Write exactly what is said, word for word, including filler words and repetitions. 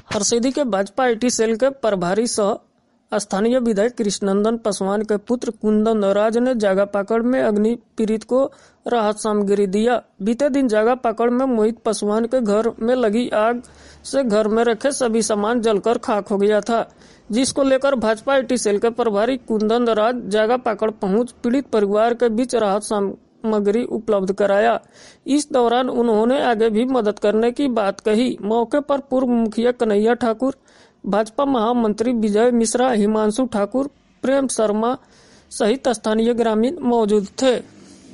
हरसिद्धि के Bhajpa IT cell के प्रभारी सह स्थानीय विधायक कृष्णनंदन पासवान के पुत्र कुंदन राज ने जागा पाकड़ में अग्नि पीड़ित को राहत सामग्री दिया। बीते दिन जागा पाकड़ में मोहित पासवान के घर में लगी आग से घर में रखे सभी सामान जलकर खाक हो गया था, जिसको लेकर भाजपा आईटी सेल के प्रभारी कुंदन राज जागा पाकड़ पहुंच पीड़ित परिवार के बीच राहत सामग्री उपलब्ध कराया। इस दौरान उन्होंने आगे भी मदद करने की बात कही। मौके पर पूर्व मुखिया कन्हैया ठाकुर, भाजपा महामंत्री विजय मिश्रा, हिमांशु ठाकुर, प्रेम शर्मा सहित स्थानीय ग्रामीण मौजूद थे।